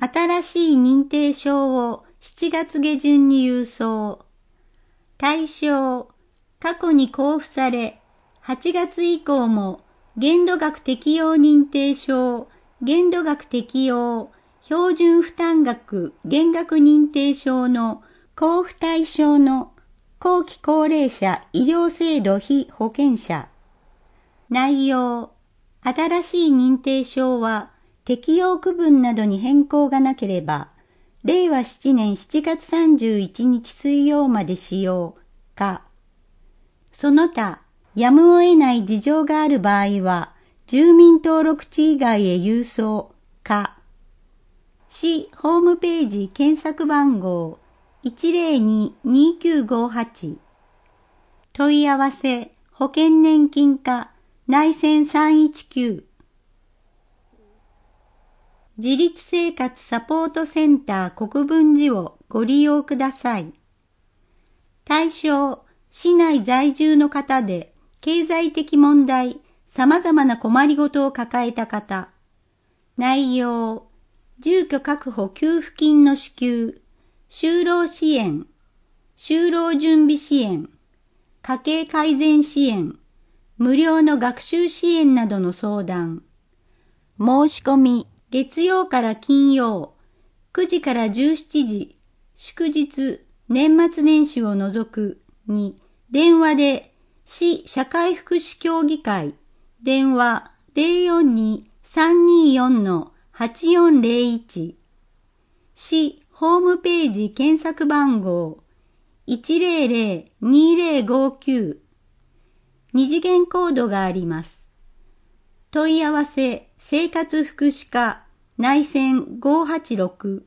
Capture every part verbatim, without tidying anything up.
新しい認定証をしちがつ下旬に郵送。対象、過去に交付され、はちがつ以降も限度額適用認定証、限度額適用、標準負担額減額認定証の交付対象の後期高齢者医療制度被保険者。内容、新しい認定証は適用区分などに変更がなければ、れいわなねんしちがつさんじゅういちにち水曜まで使用か、その他、やむを得ない事情がある場合は、住民登録地以外へ郵送か、市ホームページ検索番号 いちぜろにーにーきゅうごはち 問い合わせ保険年金課内線さんいちきゅう自立生活サポートセンター国分寺をご利用ください。対象、市内在住の方で経済的問題、様々な困りごとを抱えた方。内容、住居確保給付金の支給、就労支援、就労準備支援、家計改善支援、無料の学習支援などの相談。申し込み、月曜から金曜、くじからじゅうしちじ、祝日、年末年始を除くに、電話で、市社会福祉協議会、電話 ゼロよんにーさんにーよんのはちよんゼロいち、市ホームページ検索番号 いちぜろぜろにーぜろごきゅう、二次元コードがあります。問い合わせ生活福祉課内線ごはちろく。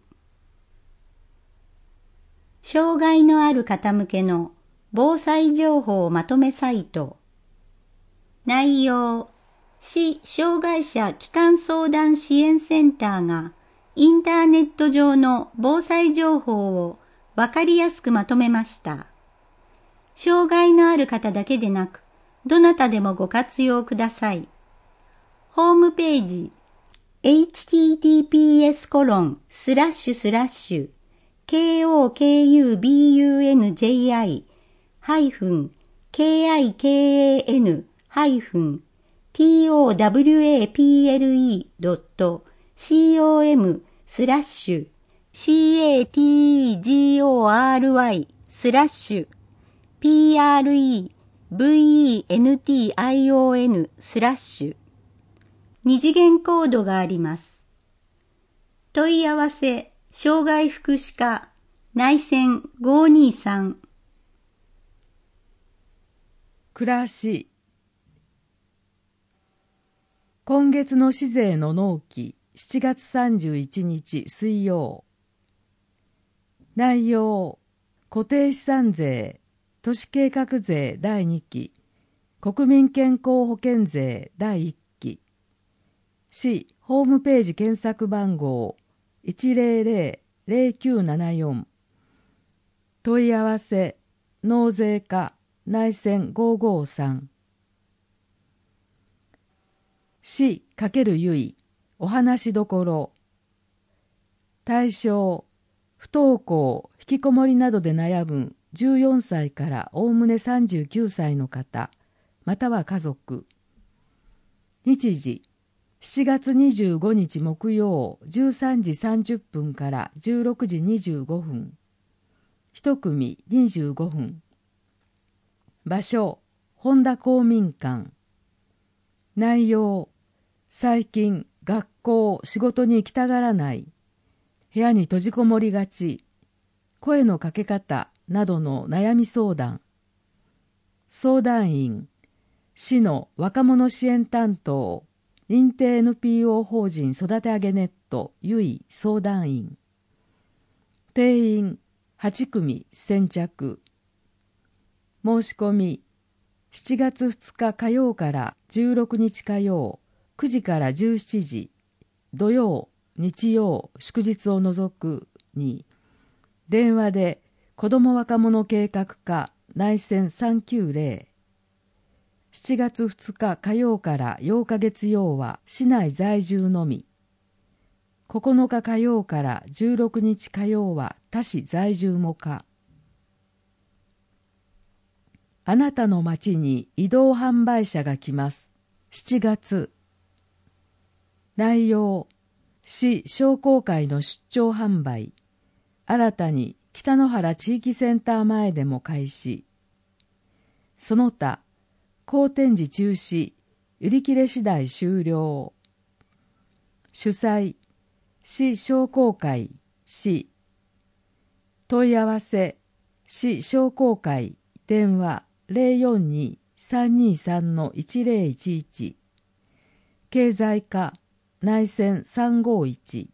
障害のある方向けの防災情報まとめサイト。内容、市障害者基幹相談支援センターがインターネット上の防災情報をわかりやすくまとめました。障害のある方だけでなく、どなたでもご活用ください。ホームページ、エイチティーティーピーエスコロンスラッシュスラッシュ ケーオーケーユービーユーエヌジェイアイ ハイフン ケーアイケーエーエヌ ハイフン ティーオーダブリューエーピーエルイー ドット コム スラッシュ シーエーティージーオーアールワイ スラッシュ ピーアールイーブイイーエヌティーアイオーエヌ スラッシュ二次元コードがあります。問い合わせ障害福祉課内線ごにーさん。 暮らし。今月の市税の納期しちがつさんじゅういちにち水曜。内容、固定資産税、都市計画税だいにき、国民健康保険税だいいっき、市ホームページ検索番号 いちぜろぜろぜろきゅうななよん。問い合わせ納税課内線ごごさん。市×ゆいお話しどころ。対象、不登校引きこもりなどで悩むじゅうよんさいからおおむねさんじゅうきゅうさいの方または家族。日時、しちがつにじゅうごにち木曜じゅうさんじさんじゅっぷんからじゅうろくじにじゅうごふん。一組にじゅうごふん。場所、本田公民館。内容、最近学校仕事に行きたがらない、部屋に閉じこもりがち、声のかけ方などの悩み相談。相談員、市の若者支援担当認定 エヌピーオー 法人育て上げネットゆい相談員。定員はちくみ先着。申し込みしちがつふつか火曜からじゅうろくにち火曜くじからじゅうしちじ、土曜日曜祝日を除くに、電話で子ども若者計画課内線さんきゅうぜろ。しちがつふつか火曜からようか月曜は市内在住のみ。 ここのか火曜からじゅうろくにち火曜は他市在住もか。あなたの町に移動販売車が来ます。しちがつ。内容、市商工会の出張販売。新たに北野原地域センター前でも開始。その他、好展示中止、売り切れ次第終了。主催、市商工会、市。問い合わせ、市商工会、電話ゼロよんに さんにさん いちゼロいちいち。経済課、内線さんごいち。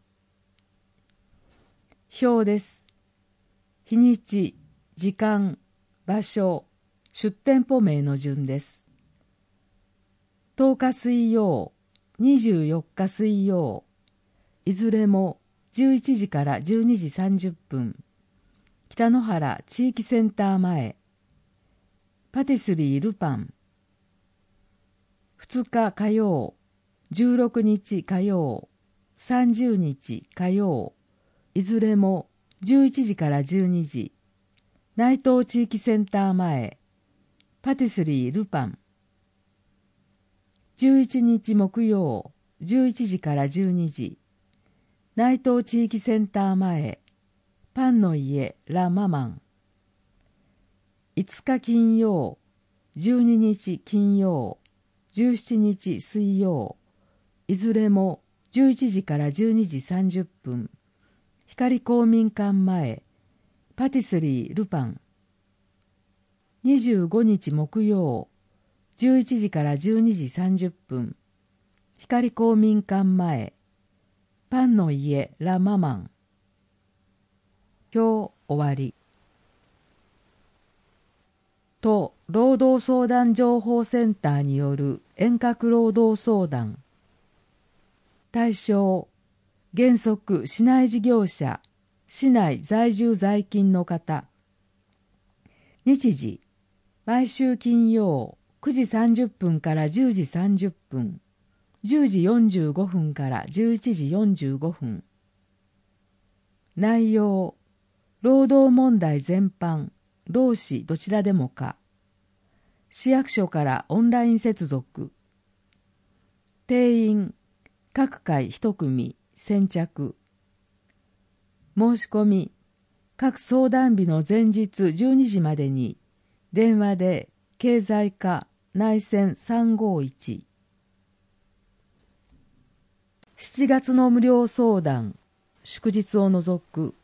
表です。日にち、時間、場所、出店舗名の順です。とおか水曜、にじゅうよっか水曜、いずれもじゅういちじからじゅうにじさんじゅっぷん、北野原地域センター前、パティスリールパン。ふつか火曜、じゅうろくにち火曜、さんじゅうにち火曜、いずれもじゅういちじからじゅうにじ、内藤地域センター前、パティスリールパン。じゅういちにち木曜、じゅういちじからじゅうにじ、内藤地域センター前、パンの家ラ・ママン。いつか金曜、じゅうににち金曜、じゅうしちにち水曜、いずれもじゅういちじからじゅうにじさんじゅっぷん、光公民館前、パティスリールパン。にじゅうごにち木曜、じゅういちじからじゅうにじさんじゅっぷん、光公民館前、パンの家ラ・ママン。今日終わり。都労働相談情報センターによる遠隔労働相談。対象、原則市内事業者、市内在住在勤の方。日時、毎週金曜くじさんじゅっぷんからじゅうじさんじゅっぷん、じゅうじよんじゅうごふんからじゅういちじよんじゅうごふん。内容、労働問題全般、労使どちらでもか。市役所からオンライン接続。定員、各回一組、先着。申し込み、各相談日の前日じゅうにじまでに、電話で経済課内線さんごいち。しちがつの無料相談、祝日を除く。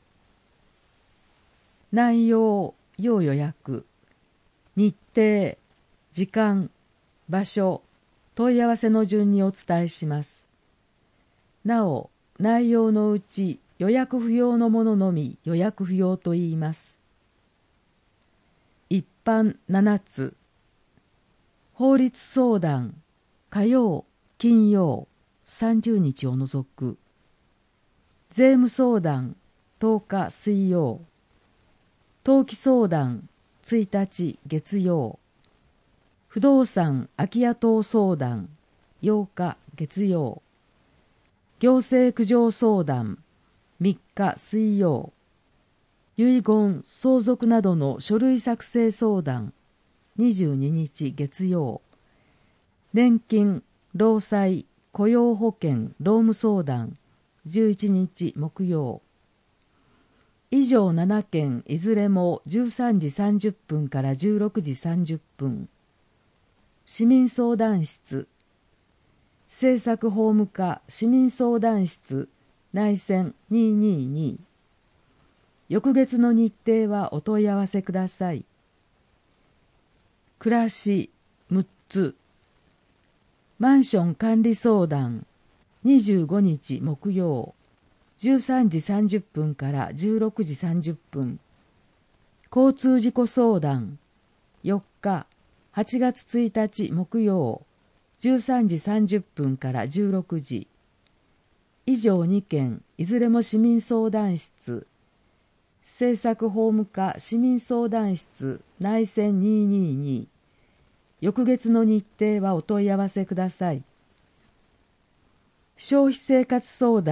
内容、要予約。日程、時間、場所、問い合わせの順にお伝えします。なお、内容のうち予約不要のもののみ予約不要と言います。一般ななつ。法律相談、火曜、金曜、さんじゅうにちを除く。税務相談、とおか水曜。登記相談、ついたち月曜。不動産空き家等相談、ようか月曜。行政苦情相談、みっか水曜。遺言、相続などの書類作成相談、にじゅうににち月曜。年金、労災、雇用保険、労務相談、じゅういちにち木曜。以上ななけんいずれもじゅうさんじさんじゅっぷんからじゅうろくじさんじゅっぷん。市民相談室。政策法務課市民相談室内線にひゃくにじゅうに。翌月の日程はお問い合わせください。暮らしむっつ。マンション管理相談にじゅうごにち木曜。じゅうさんじさんじゅっぷんからじゅうろくじさんじゅっぷん。交通事故相談よっかはちがつついたち木曜。じゅうさんじさんじゅっぷんからじゅうろくじ。以上にけんいずれも市民相談室。政策法務課市民相談室内線にひゃくにじゅうに。翌月の日程はお問い合わせください。消費生活相談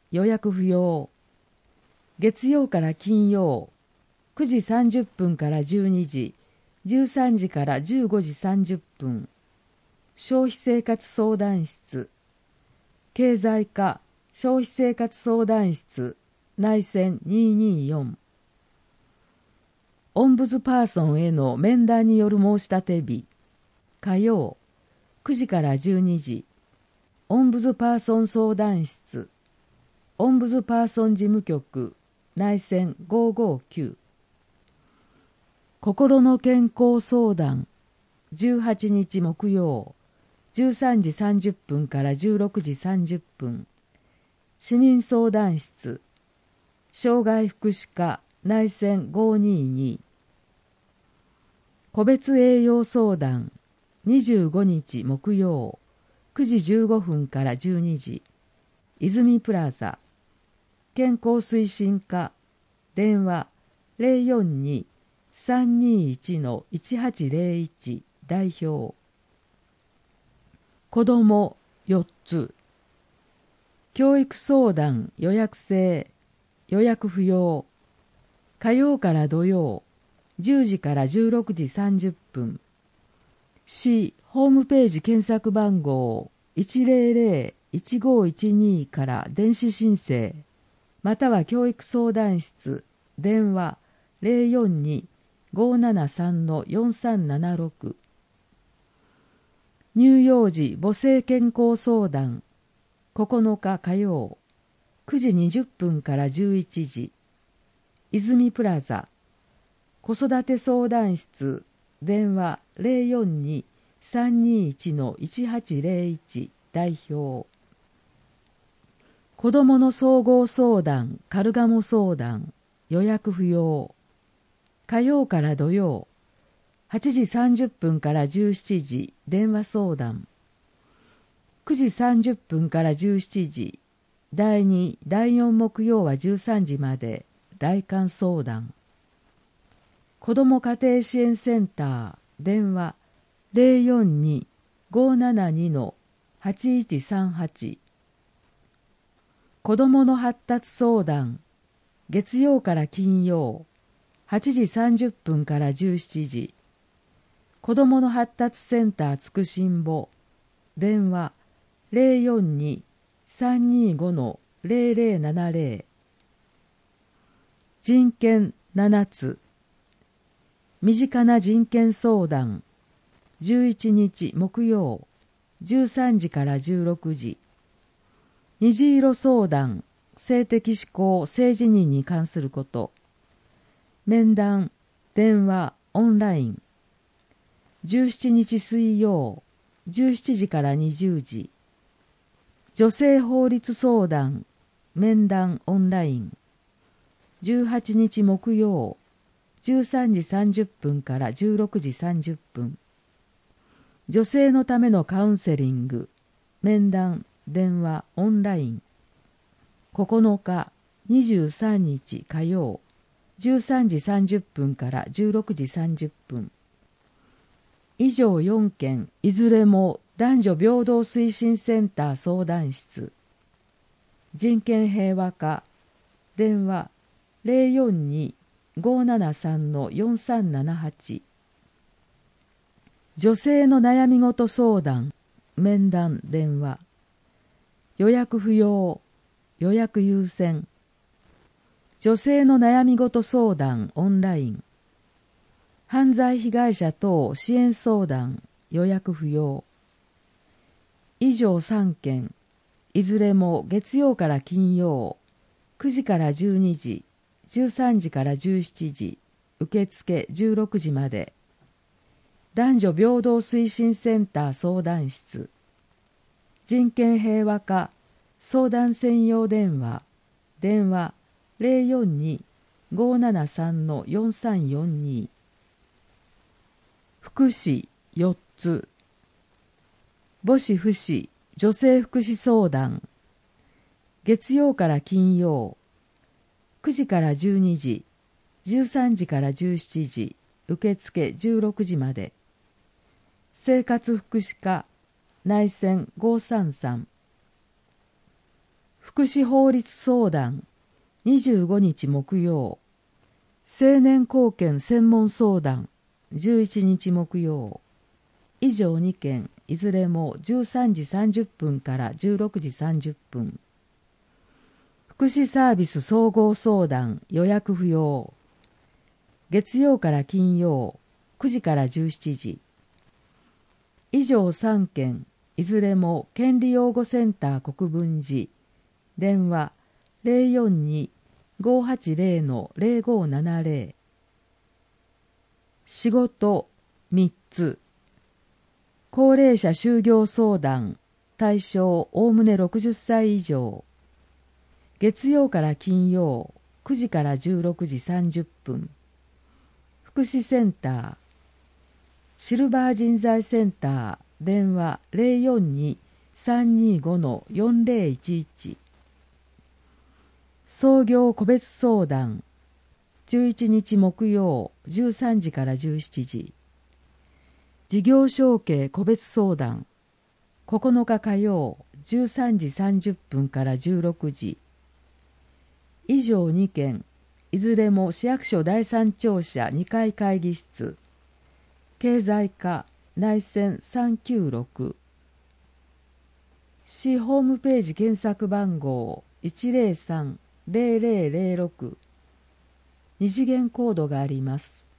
予約不要。月曜から金曜、くじさんじゅっぷんからじゅうにじ、じゅうさんじからじゅうごじさんじゅっぷん。消費生活相談室。経済課消費生活相談室内線にーにーよん。オンブズパーソンへの面談による申し立て日。火曜、くじからじゅうにじ。オンブズパーソン相談室。オンブズパーソン事務局内線ごーごーきゅう。心の健康相談。じゅうはちにち木曜、じゅうさんじさんじゅっぷんからじゅうろくじさんじゅっぷん。市民相談室。障害福祉課内線ごーにーに。個別栄養相談。にじゅうごにち木曜、くじじゅうごふんからじゅうにじ。泉プラザ。健康推進課。電話 ゼロよんに さんにいち いちはちゼロいち 代表。子どもよっつ。教育相談予約制。予約不要。火曜から土曜、じゅうじからじゅうろくじさんじゅっぷん。市ホームページ検索番号 いちゼロゼロ いちごいちに から電子申請、または教育相談室、電話 ゼロよんに ごーななさん よんさんななろく。乳幼児母性健康相談、ここのか火曜、くじにじゅっぷんからじゅういちじ。泉プラザ。子育て相談室、電話 ゼロよんに さんにいち いちはちゼロいち 代表。子どもの総合相談カルガモ相談予約不要。火曜から土曜、はちじさんじゅっぷんからじゅうしちじ電話相談。くじさんじゅっぷんからじゅうしちじ、だいに、だいよん木曜はじゅうさんじまで来館相談。子ども家庭支援センター電話 ゼロよんに ごーななに はちいちさんはち。子どもの発達相談月曜から金曜、はちじさんじゅっぷんからじゅうしちじ。子どもの発達センターつくしんぼ電話 ゼロよんに さんにご ゼロゼロななゼロ。人権ななつ。身近な人権相談じゅういちにち木曜、じゅうさんじからじゅうろくじ。虹色相談性的指向性自認に関すること。面談電話オンライン。じゅうしちにち水曜、じゅうしちじからにじゅうじ。女性法律相談面談オンライン。じゅうはちにち木曜、じゅうさんじさんじゅっぷんからじゅうろくじさんじゅっぷん。女性のためのカウンセリング面談電話オンライン。ここのかにじゅうさんにち火曜、じゅうさんじさんじゅっぷんからじゅうろくじさんじゅっぷん。以上よんけんいずれも男女平等推進センター相談室。人権平和課電話 ゼロよんに ごーななさん よんさんななはち。女性の悩み事相談面談電話。予約不要、予約優先。女性の悩み事相談オンライン。犯罪被害者等支援相談予約不要。以上さんけんいずれも月曜から金曜、くじからじゅうにじ、じゅうさんじからじゅうしちじ、受付じゅうろくじまで。男女平等推進センター相談室。人権平和課相談専用電話電話 ゼロよんに ごーななさん よんさんよんに。福祉よっつ。母子福祉女性福祉相談月曜から金曜、くじからじゅうにじ、じゅうさんじからじゅうしちじ、受付じゅうろくじまで。生活福祉課内線ごーさんさん。 福祉法律相談にじゅうごにち木曜、青年貢献専門相談じゅういちにち木曜。以上にけんいずれもじゅうさんじさんじゅっぷんからじゅうろくじさんじゅっぷん。福祉サービス総合相談予約不要。月曜から金曜くじからじゅうしちじ。以上さんけんいずれも権利擁護センター国分寺。電話 ゼロよんに ごーはちゼロ ゼロごーななゼロ。仕事みっつ。高齢者就業相談対象おおむねろくじゅっさい以上。月曜から金曜くじからじゅうろくじさんじゅっぷん。福祉センターシルバー人材センター電話 ゼロよんに さんにご よんゼロいちいち。創業個別相談じゅういちにち木曜じゅうさんじからじゅうしちじ。事業承継個別相談ここのか火曜じゅうさんじさんじゅっぷんからじゅうろくじ。以上にけんいずれも市役所第三庁舎にかい会議室。経済課内線さんきゅうろく。市ホームページ検索番号いちゼロさん ゼロゼロゼロろく。二次元コードがあります。